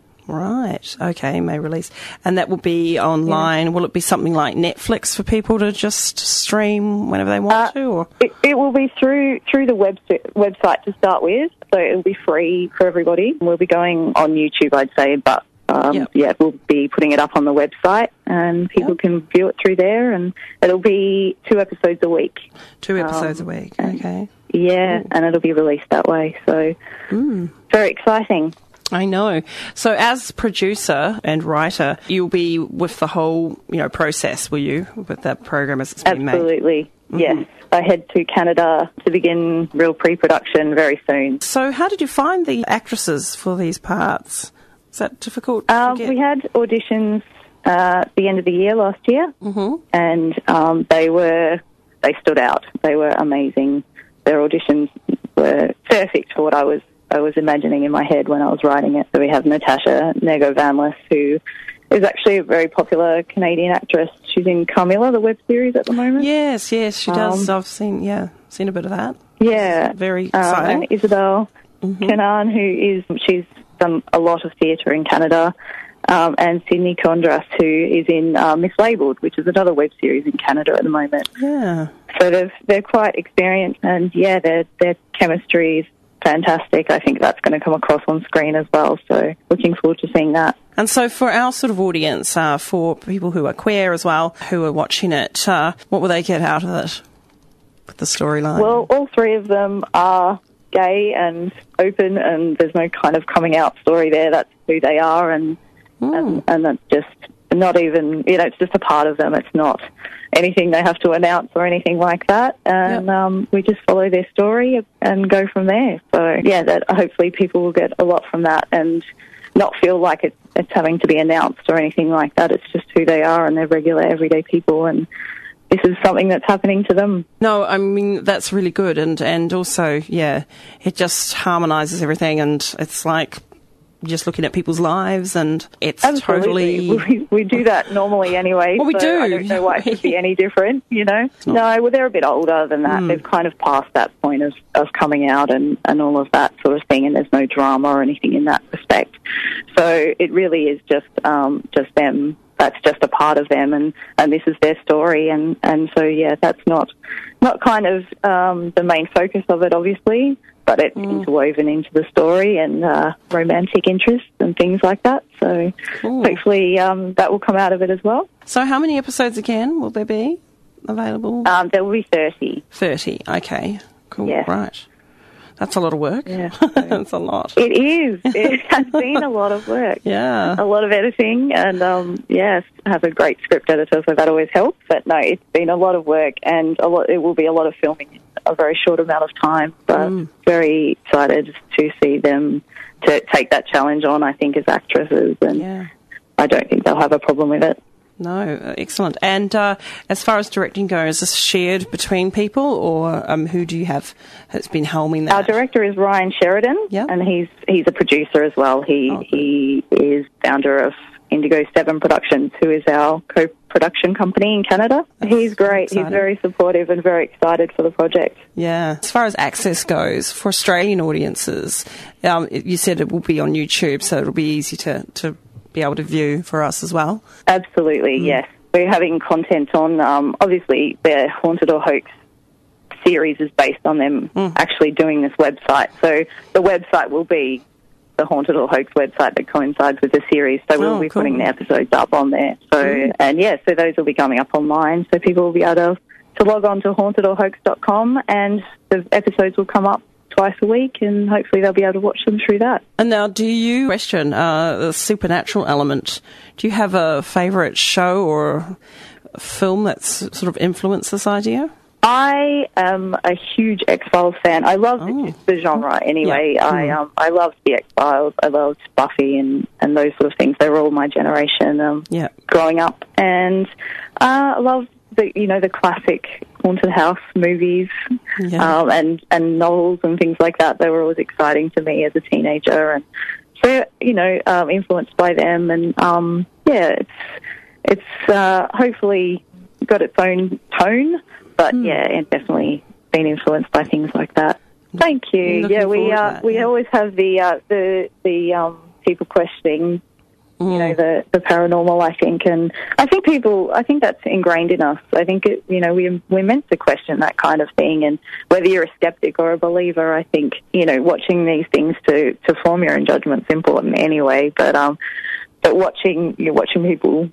Right. Okay, May release. And that will be online. Will it be something like Netflix for people to just stream whenever they want Uh, to? Or? It, it will be through through the web, website to start with, so it will be free for everybody. We'll be going on YouTube, I'd say, but um, Yep. yeah, we'll be putting it up on the website, and people can view it through there. And it'll be two episodes a week. Two episodes Um, a week. Okay. Yeah, and it'll be released that way. So very exciting. I know. So as producer and writer, you'll be with the whole, you know, process, will you, with that program as it's been made? Absolutely, yes. I head to Canada to begin real pre-production very soon. So how did you find the actresses for these parts? Is that difficult to Um, get? we had auditions uh, at the end of the year last year, mm-hmm. and um, they were they stood out. They were amazing. Their auditions were perfect for what I was I was imagining in my head when I was writing it. So we have Natasha Nego-Vanless, who is actually a very popular Canadian actress. She's in Carmilla, the web series at the moment. Yes, yes, she does. Um, I've seen, yeah, seen a bit of that. Yeah. Very Um, exciting. and Isabel Mm-hmm. Kenan, who is, she's done a lot of theatre in Canada, um, and Sydney Condras, who is in uh, Mislabeled, which is another web series in Canada at the moment. Yeah. So they've, they're quite experienced, and yeah, their, their chemistry is fantastic. I think that's going to come across on screen as well, so looking forward to seeing that. And so for our sort of audience, uh, for people who are queer as well, who are watching it, uh, what will they get out of it with the storyline? Well, all three of them are gay and open, and there's no kind of coming out story there. That's who they are, and and, and that's just not even, you know, it's just a part of them. It's not anything they have to announce or anything like that. And um, we just follow their story and go from there. So, yeah, that hopefully people will get a lot from that and not feel like it, it's having to be announced or anything like that. It's just who they are, and they're regular, everyday people, and this is something that's happening to them. No, I mean, that's really good. And, and also, yeah, it just harmonises everything, and it's like just looking at people's lives, and it's Absolutely. totally... We, we do that normally anyway. Well, we so do. I don't know why it should be any different, you know? No, well, they're a bit older than that. Mm. They've kind of passed that point of, of coming out and, and all of that sort of thing, and there's no drama or anything in that respect. So it really is just um, just them. That's just a part of them, and, and this is their story. And, and so, yeah, that's not not kind of um, the main focus of it, obviously, but it's interwoven into the story and uh, romantic interests and things like that. So hopefully um, that will come out of it as well. So how many episodes again will there be available? Um, there will be thirty. thirty, okay. Cool, Yeah. right. That's a lot of work. Yeah. That's a lot. It is. It has been a lot of work. Yeah. A lot of editing, and um, yes, I have a great script editor, so that always helps. But no, it's been a lot of work, and a lot. It will be a lot of filming in a very short amount of time. But Mm. very excited to see them to take that challenge on. I think as actresses, and Yeah. I don't think they'll have a problem with it. No, excellent. And uh, as far as directing goes, is this shared between people, or um, who do you have that's been helming that? Our director is Ryan Sheridan, yep. and he's he's a producer as well. He oh, he is founder of Indigo Seven Productions, who is our co-production company in Canada. That's he's great. Exciting. He's very supportive and very excited for the project. Yeah. As far as access goes, for Australian audiences, um, you said it will be on YouTube, so it'll be easy to, to be able to view for us as well. Absolutely, mm. yes. We're having content on, um, obviously, the Haunted or Hoax series is based on them mm. actually doing this website. So the website will be the Haunted or Hoax website that coincides with the series. So we'll oh, be cool. putting the episodes up on there. So mm. and yeah, so those will be coming up online. So people will be able to, to log on to haunted or hoax dot com, and the episodes will come up twice a week, and hopefully they'll be able to watch them through that. And now, do you question uh, the supernatural element? Do you have a favourite show or a film that's sort of influenced this idea? I am a huge X-Files fan. I love oh. the, the genre anyway. Yeah. I mm. um I loved the X-Files. I loved Buffy and, and those sort of things. They were all my generation um, yeah. growing up. And uh, I love the you know the classic haunted house movies yeah. um, and and novels and things like that. They were always exciting to me as a teenager, and so you know um, influenced by them. And um, yeah, it's it's uh, hopefully got its own tone. But mm. yeah, it's definitely been influenced by things like that. Thank you. Looking yeah, we uh, that, we yeah. always have the uh, the the um, people questioning, mm. you know, the the paranormal. I think, and I think people, I think that's ingrained in us. I think it, you know, we we're meant to question that kind of thing, and whether you're a skeptic or a believer, I think you know, watching these things to to form your own judgment's important anyway. But um, but watching you're watching people.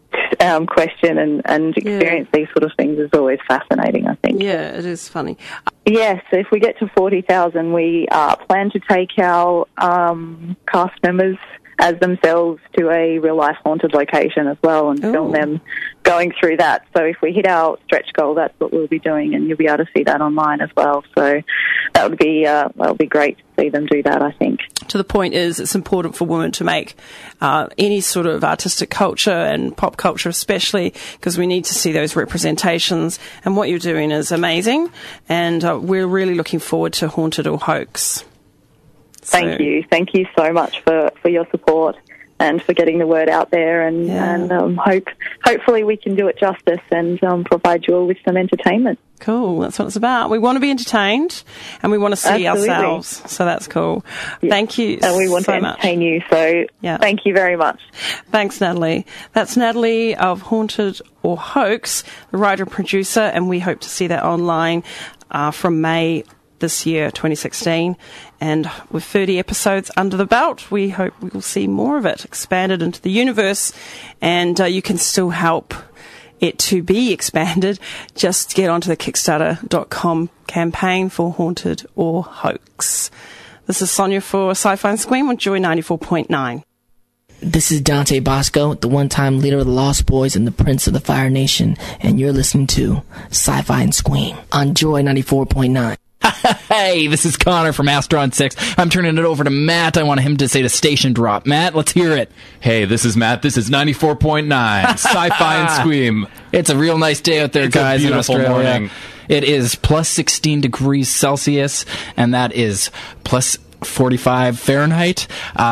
Um, question and, and experience yeah. these sort of things is always fascinating, I think. Yeah, it is funny. Yes, if we get to forty thousand, we uh, plan to take our um, cast members as themselves to a real-life haunted location as well and Ooh. film them going through that. So if we hit our stretch goal, that's what we'll be doing, and you'll be able to see that online as well. So that would be uh, that would be great to see them do that, I think. To the point is, it's important for women to make uh, any sort of artistic culture and pop culture especially, because we need to see those representations, and what you're doing is amazing, and uh, we're really looking forward to Haunted or Hoax. Thank so. you. Thank you so much for, for your support and for getting the word out there, and, yeah. and um, hope hopefully we can do it justice and um, provide you all with some entertainment. Cool, that's what it's about. We want to be entertained, and we want to see Absolutely. ourselves, so that's cool. Yeah. Thank you And we want so to much. entertain you, so yeah. thank you very much. Thanks, Natalie. That's Natalie of Haunted or Hoax, the writer and producer, and we hope to see that online uh, from May this year, twenty sixteen, and with thirty episodes under the belt, we hope we will see more of it expanded into the universe, and uh, you can still help it to be expanded. Just get onto the kickstarter dot com campaign for Haunted or Hoax. This is Sonia for Sci-Fi and Scream on Joy ninety-four point nine. This is Dante Bosco, the one-time leader of the Lost Boys and the Prince of the Fire Nation, and you're listening to Sci-Fi and Scream on Joy ninety-four point nine. Hey, this is Connor from Astron six. I'm turning it over to Matt. I want him to say the station drop. Matt, let's hear it. Hey, this is Matt. This is ninety-four point nine. Sci-Fi and Scream. It's a real nice day out there, it's guys, a beautiful in Australia. Morning. It is plus sixteen degrees Celsius, and that is plus forty-five Fahrenheit.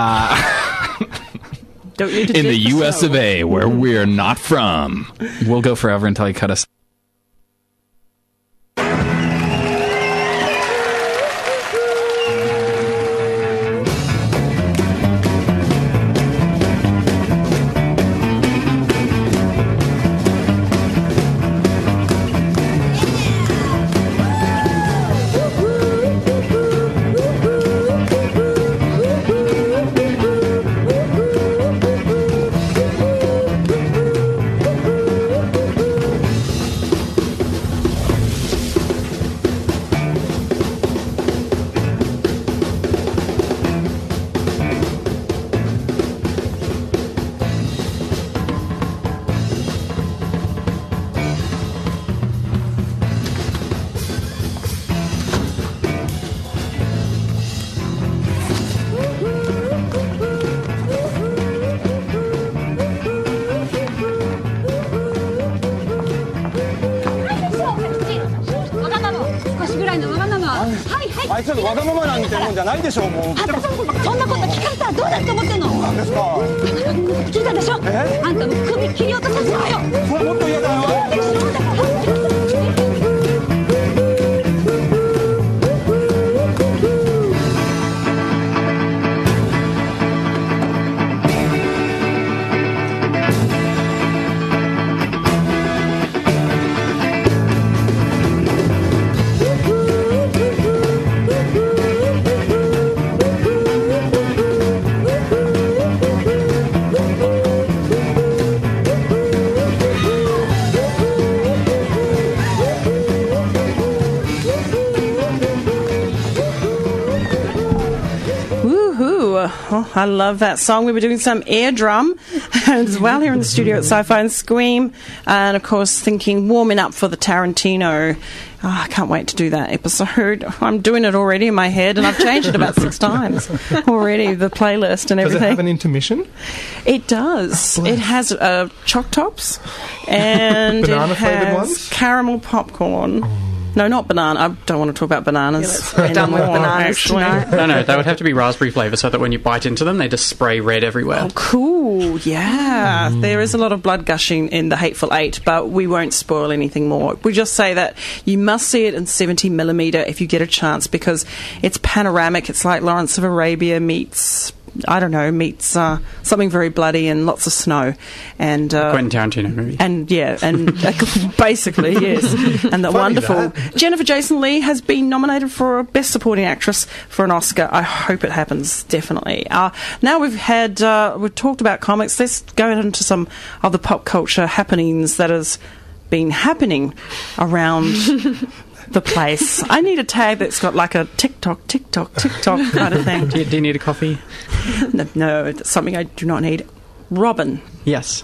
Uh... Don't need to in the U S the of A, where we're not from. We'll go forever until you cut us. あいつらわがままなんてもんじゃないでしょうもう。 あんたそんなこと聞かれたらどうだって思ってんの。 なんですか。 聞いたでしょ。 え？ あんたの首切り落とさせろよ。 それもっと嫌だよ。 そうでしょ。だから。 Oh, I love that song. We were doing some air drum as well here in the studio at Sci-Fi and Scream, and of course thinking warming up for the Tarantino. Oh, I can't wait to do that episode. I'm doing it already in my head, and I've changed it about six times already, the playlist and everything. Does it have an intermission? It does. Oh, it has uh, choc tops, and banana it flavoured has ones? caramel popcorn. Oh. No, not banana. I don't want to talk about bananas. Yeah, done with bananas tonight. No, no, they would have to be raspberry flavour so that when you bite into them, they just spray red everywhere. Oh, cool. Yeah. Mm. There is a lot of blood gushing in The Hateful Eight, but we won't spoil anything more. We just say that you must see it in seventy millimetre if you get a chance, because it's panoramic. It's like Lawrence of Arabia meets... I don't know, meets uh, something very bloody and lots of snow. And uh, Quentin Tarantino movie. And, yeah, and uh, basically, yes. And the wonderful that. Jennifer Jason Leigh has been nominated for Best Supporting Actress for an Oscar. I hope it happens, definitely. Uh, now we've had, uh, we've talked about comics. Let's go into some other pop culture happenings that has been happening around... the place. I need a tag that's got like a tick-tock, tick-tock, tick-tock kind of thing. Do you, do you need a coffee? No, no, it's something I do not need. Robin. Yes.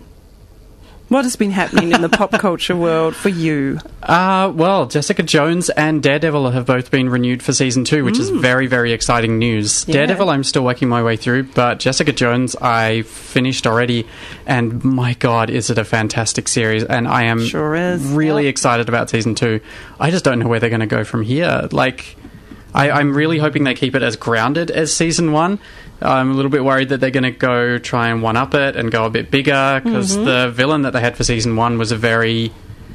What has been happening in the pop culture world for you? Uh, well, Jessica Jones and Daredevil have both been renewed for season two, which mm. is very, very exciting news. Yeah. Daredevil I'm still working my way through, but Jessica Jones I finished already, and my God, is it a fantastic series, and I am sure is. really yep. excited about season two. I just don't know where they're going to go from here. Like, I, I'm really hoping they keep it as grounded as season one. I'm a little bit worried that they're going to go try and one-up it and go a bit bigger, because mm-hmm. the villain that they had for season one was a very...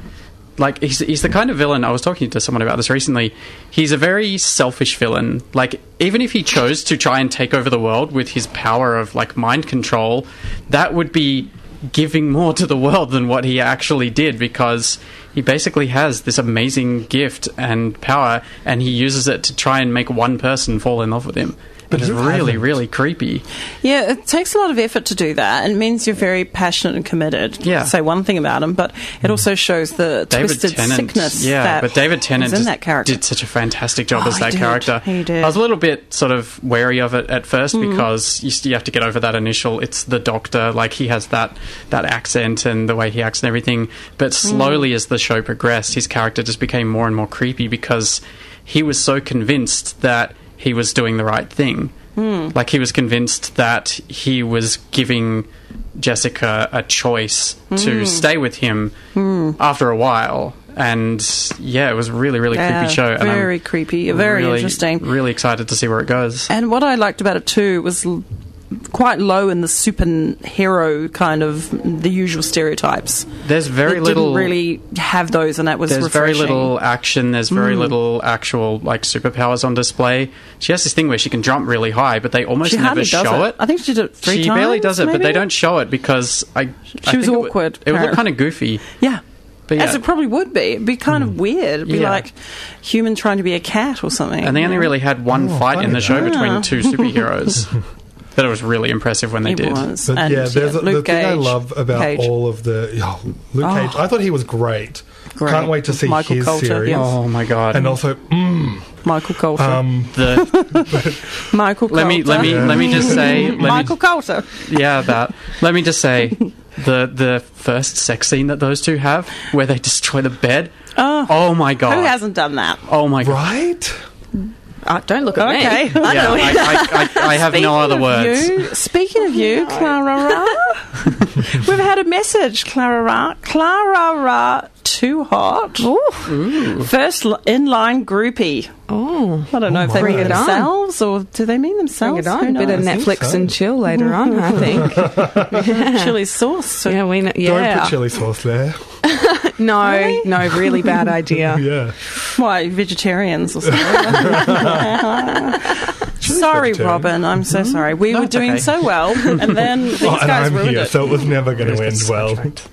Like, he's, he's the kind of villain... I was talking to someone about this recently. He's a very selfish villain. Like, even if he chose to try and take over the world with his power of, like, mind control, that would be giving more to the world than what he actually did, because he basically has this amazing gift and power, and he uses it to try and make one person fall in love with him. But it's really, hasn't? really creepy. Yeah, it takes a lot of effort to do that, and it means you're very passionate and committed. Yeah. To say one thing about him, but it also shows the David twisted Tennant, sickness. Yeah, that but David Tennant in that character. did such a fantastic job oh, as that he character. He did. I was a little bit sort of wary of it at first mm. because you, you have to get over that initial, it's the Doctor, like he has that, that accent and the way he acts and everything. But slowly mm. as the show progressed, his character just became more and more creepy, because he was so convinced that he was doing the right thing. Mm. Like, he was convinced that he was giving Jessica a choice mm. to stay with him mm. after a while. And, yeah, it was a really, really yeah, creepy show. Very and I'm creepy, very really, interesting. Really excited to see where it goes. And what I liked about it, too, was... L- quite low in the superhero kind of the usual stereotypes. There's very it little... didn't really have those, and that was There's refreshing. very little action. There's very mm. little actual, like, superpowers on display. She has this thing where she can jump really high, but they almost she never show it. it. I think she did it three she times, She barely does it, maybe? But they don't show it because I... She I was think awkward. It would, it would look kind of goofy. Yeah. But yeah. As it probably would be. It'd be kind mm. of weird. It'd be yeah. like human trying to be a cat or something. And they only really had one oh, fight in the show that. between two superheroes. But it was really impressive when they it did. Was. But and, yeah, there's yeah, a, Luke the thing Cage, I love about Cage. all of the oh, Luke oh. Cage. I thought he was great. great. Can't wait to see Michael his Coulter, series. yes. Oh my god! And also, mm, Michael Coulter. Um, the Michael Coulter. Let me let me yeah. let me just say. Let Michael me, Coulter. Yeah, that. Let me just say, the the first sex scene that those two have, where they destroy the bed. Oh, oh my god! Who hasn't done that? Oh my god! Right. Uh, don't look at okay. me. I yeah, know. I, I, I, I have Speaking no other of words. You, speaking of you, Clara, we've had a message, Clara, Clara too hot. Ooh. First l- in-line groupie. Oh. I don't know Oh if they my. mean Bring it on. themselves or do they mean themselves? Bring it on. Who A bit of knows? Netflix and chill later on, I think. Yeah. Chili sauce. Yeah, we know. Yeah. Don't put chili sauce there. No, Really? no, really bad idea. Yeah. Why, vegetarians or something? Sorry, vegetarian. Robin. I'm so sorry. We No, were it's doing okay. so well, and then these Oh, and guys I'm ruined here, it. so it was never going to end well.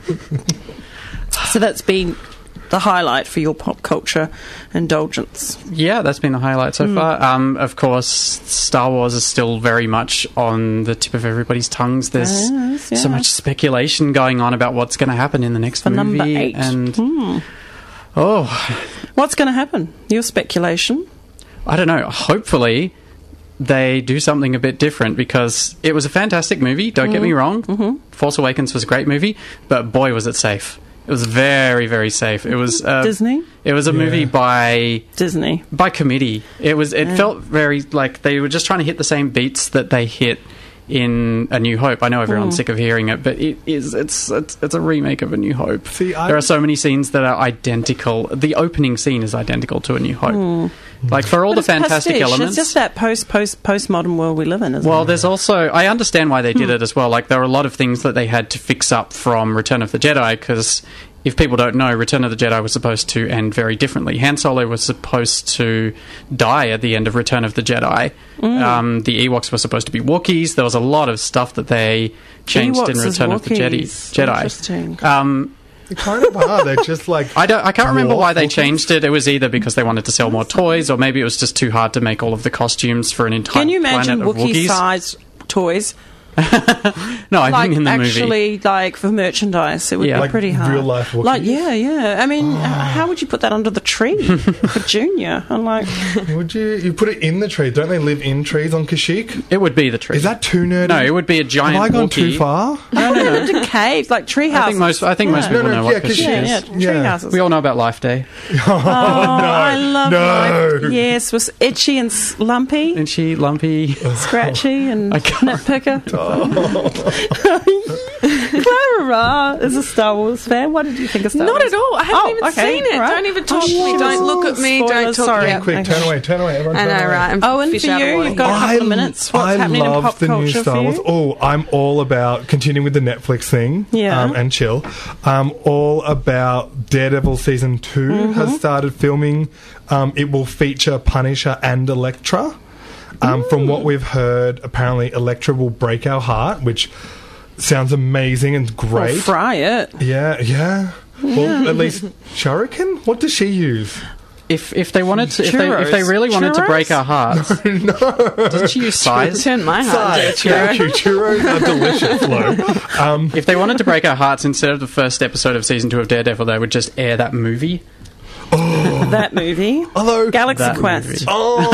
So that's been the highlight for your pop culture indulgence. Yeah, that's been the highlight so far. Um, of course, Star Wars is still very much on the tip of everybody's tongues. There's Yes, yeah. so much speculation going on about what's going to happen in the next For movie. number eight. And Hmm. oh, What's going to happen? Your speculation? I don't know. Hopefully, they do something a bit different because it was a fantastic movie. Don't get me wrong. Mm-hmm. Force Awakens was a great movie, but boy, was it safe. It was very, very safe. It was uh, Disney? It was a Yeah. movie by Disney. by committee. It was. It Yeah. felt very like they were just trying to hit the same beats that they hit in A New Hope. I know everyone's Mm. sick of hearing it, but it is. It's it's, it's a remake of A New Hope. See, I- there are so many scenes that are identical. The opening scene is identical to A New Hope. Mm. Like for all But the it's fantastic pastiche. elements. It's just that post post postmodern world we live in, isn't Well, it? there's also I understand why they did Hmm. it as well. Like there are a lot of things that they had to fix up from Return of the Jedi because if people don't know, Return of the Jedi was supposed to end very differently. Han Solo was supposed to die at the end of Return of the Jedi. Mm. Um, the Ewoks were supposed to be Wookiees. There was a lot of stuff that they changed Ewoks in as Return of the Jedi. Wookiees. Jedi. Interesting. Um, They kind of are. They're just like. I don't. I can't remember dwarf why they Wookiees. changed it. It was either because they wanted to sell more toys, or maybe it was just too hard to make all of the costumes for an entire Can you imagine planet of Wookiees. Wookiee-sized toys? No, I like mean in the movie. actually, like for merchandise, it would Yeah. be Like pretty hard. real life Wookiees? Like, yeah, yeah. I mean, h- how would you put that under the tree for Junior? I'm like, Would you? You put it in the tree. Don't they live in trees on Kashyyyk? It would be the tree. Is that too nerdy? No, it would be a giant. Have I gone Wookiee. too far? no, no, no, into caves, like tree houses. I think most. I think most Yeah. people No, no, know yeah, what 'cause Kashyyyk Yeah, is. yeah, tree Yeah. houses. We all know about Life Day. Oh, Oh, I love no. life. Yes, was itchy and s- lumpy, And she lumpy. scratchy and I can't nitpicker. Clara is a Star Wars fan. What did you think of Star Not Wars? at all. I haven't Oh, even okay, seen it. right. Don't even talk Oh, to me. shit. Don't look at me. Don't Spoilers, talk. sorry. Yeah. Quick, Okay. turn away, turn away. Everyone I turn know, away. right? I'm Oh, and fish for out of you, water you've got a here. couple of minutes. What's I happening in love pop the new culture Star for Wars. you? Oh, I'm all about continuing with the Netflix thing. Yeah. Um, and chill. Um, all about Daredevil season two Mm-hmm. has started filming. Um, it will feature Punisher and Elektra. Um, from what we've heard, apparently Elektra will break our heart, which sounds amazing and Well, great. fry it. yeah, yeah. Well, at least Shuriken. What does she use? If if they wanted to, if they if they Churros. really wanted to Churros? break our hearts, no. doesn't she use size? Turn my heart into a Thank you. churro. Churros are delicious, Flo. Um, If they wanted to break our hearts, instead of the first episode of season two of Daredevil, they would just air that movie. That movie. Although Galaxy That Quest. movie. Oh,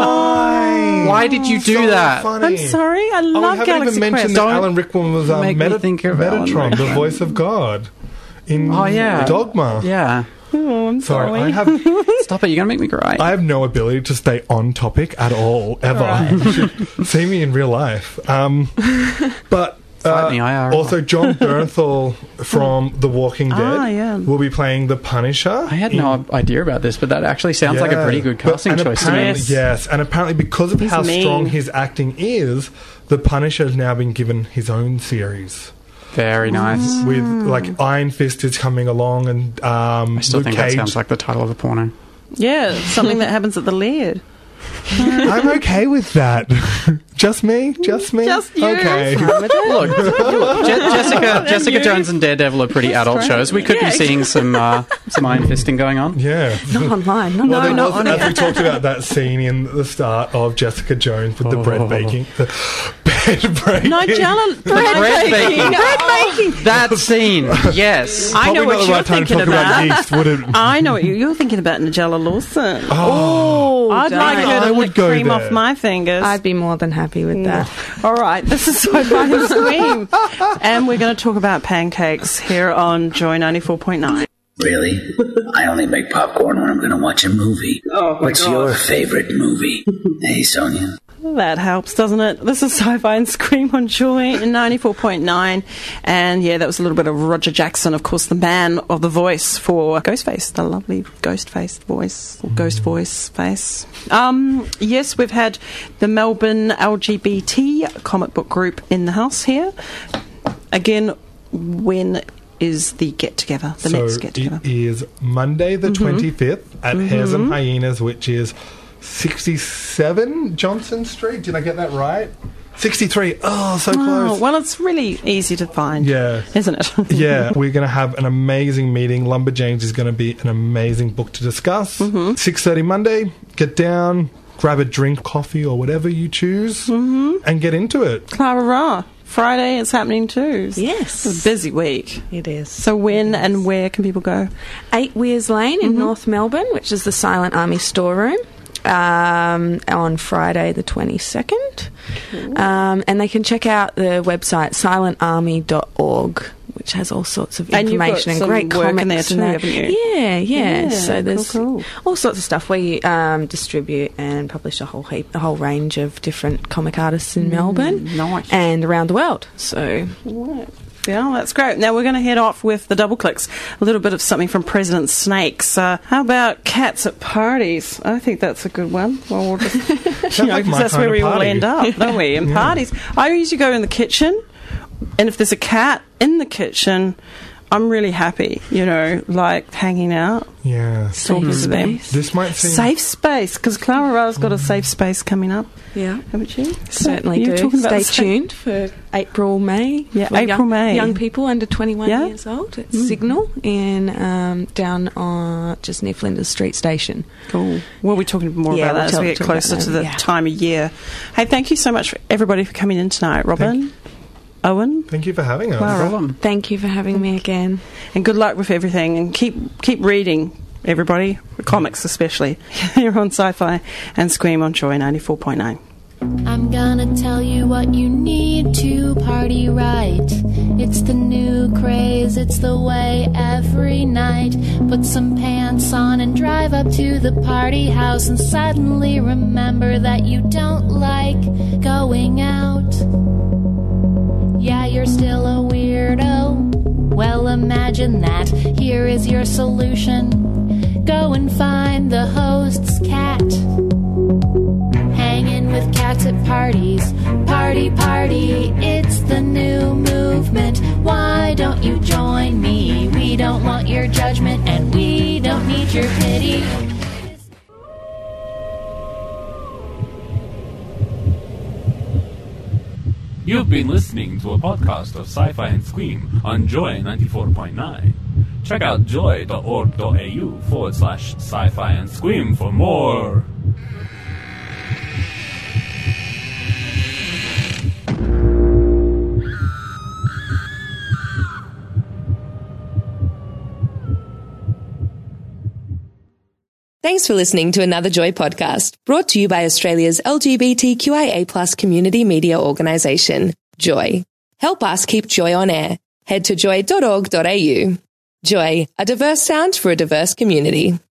why? Why did you do So that? funny. I'm sorry. I Oh, we love haven't Galaxy even mentioned Quest. that Don't Alan Rickman was um, make me Meta- think of Alan Metatron, the Rickman. voice of God in Oh, yeah. Dogma. Yeah. Oh, I'm Sorry, sorry. I have Stop it! You're gonna make me cry. I have no ability to stay on topic at all ever. Right. You should see me in real life. Um, but. Fight me, I R L. also, John Bernthal from The Walking Dead Ah, yeah. will be playing the Punisher. I had no idea about this, but that actually sounds like a Yeah. pretty good But- casting and choice to me. apparently- Yes, and apparently because of He's how mean. strong his acting is, the Punisher has now been given his own series. Very nice. With like Iron Fist is coming along, and um, I still Luke think Cage. that sounds like the title of a porno. Yeah, something that happens at the Laird. I'm okay with that. Just me, just me. Just you. Okay. Look, look Je- Jessica, Jessica Jones and Daredevil are pretty adult shows. We could Yeah. be seeing some uh, some iron fisting going on. Yeah. Not online. Not Well, there not was, on as it. we talked about that scene in the start of Jessica Jones with the Oh. bread baking, the bread breaking. Nigella, bread, bread baking. baking. Bread baking. That scene, yes. I know Probably what not the you're right time to thinking talk about about. yeast, would it? I know what you, you're thinking about, Nigella Lawson. Oh, I'd don't. like her I to would lick go cream there. off my fingers. I'd be more than happy with that. All right, this is Sci-Fi and Scream. And we're going to talk about pancakes here on Joy ninety-four point nine. Really? I only make popcorn when I'm going to watch a movie. Oh, my What's God. your favorite movie? Hey, Sonia. That helps, doesn't it? This is Sci-Fi and Scream on Joy in ninety-four point nine. And yeah, that was a little bit of Roger Jackson, of course, the man of the voice for Ghostface, the lovely Ghostface voice, or Ghost Voice face. Um, yes, we've had the Melbourne L G B T comic book group in the house here. Again, when is the get-together, the so next get-together? It is Monday the Mm-hmm. twenty-fifth at Mm-hmm. Hares and Hyenas, which is sixty-seven Johnson Street. Did I get that right? sixty-three. Oh, so close. Oh, well, it's really easy to find, Yeah. isn't it? Yeah, we're going to have an amazing meeting. Lumberjanes is going to be an amazing book to discuss. Mm-hmm. six thirty Monday, get down, grab a drink, coffee, or whatever you choose, Mm-hmm. and get into it. Clara Ra. Friday it's happening too. Yes. It's a busy week. It is. So when and where can people go? Eight Weirs Lane in Mhm. North Melbourne, which is the Silent Army storeroom, um, on Friday the twenty-second. Um, and they can check out the website silent army dot org, which has all sorts of And you've got information and, some great work in comics there too, and that. haven't you? Yeah, yeah. Yeah, So there's cool, cool. all sorts of stuff. We um, distribute and publish a whole heap, a whole range of different comic artists in Melbourne Mm, nice. and around the world. So Right. Yeah, that's great. Now we're going to head off with the double clicks. A little bit of something from President Snakes. Uh, how about cats at parties? I think that's a good one. Well, we'll just, you know, like 'cause my that's kind where of we all party. end up, don't we? In Yeah. parties. I usually go in the kitchen, and if there's a cat in the kitchen, I'm really happy. You know, like hanging out, Yeah. talking to them. This might seem... Safe space, because Clara Ra's got a safe space coming up, yeah. haven't you? Certainly You're do. talking about Stay the safe- tuned for April, May. Yeah, for April, young, May. Young people under twenty-one Yeah. years old. It's Mm. Signal in um, down on just near Flinders Street Station. Cool. We'll be talking more Yeah, about we'll that as talk- we get talk about closer that, to the yeah. time of year. Hey, thank you so much for everybody for coming in tonight, Robin, Owen, Thank you for having us. Clara, Thank you for having me again. and good luck with everything. And keep keep reading, everybody, the comics especially. Here on Sci-Fi and Scream on Joy ninety-four point nine. I'm gonna tell you what you need to party right. It's the new craze, it's the way every night. Put some pants on and drive up to the party house and suddenly remember that you don't like going out. Yeah, you're still a weirdo. Well, imagine that. Here is your solution. Go and find the host's cat. Hanging with cats at parties. Party, party, it's the new movement. Why don't you join me? We don't want your judgment and we don't need your pity. You've been listening to a podcast of Sci-Fi and Scream on Joy ninety-four point nine. Check out joy.org.au forward slash sci-fi and scream for more. Thanks for listening to another Joy podcast, brought to you by Australia's L G B T Q I A plus community media organisation, Joy. Help us keep Joy on air. Head to joy dot org dot a u. Joy, a diverse sound for a diverse community.